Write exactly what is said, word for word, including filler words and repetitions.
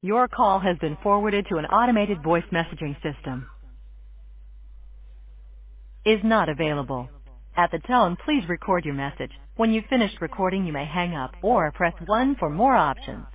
Your call has been forwarded to an automated voice messaging system. Is not available. At the tone, please record your message. When you've finished recording, you may hang up or press one for more options.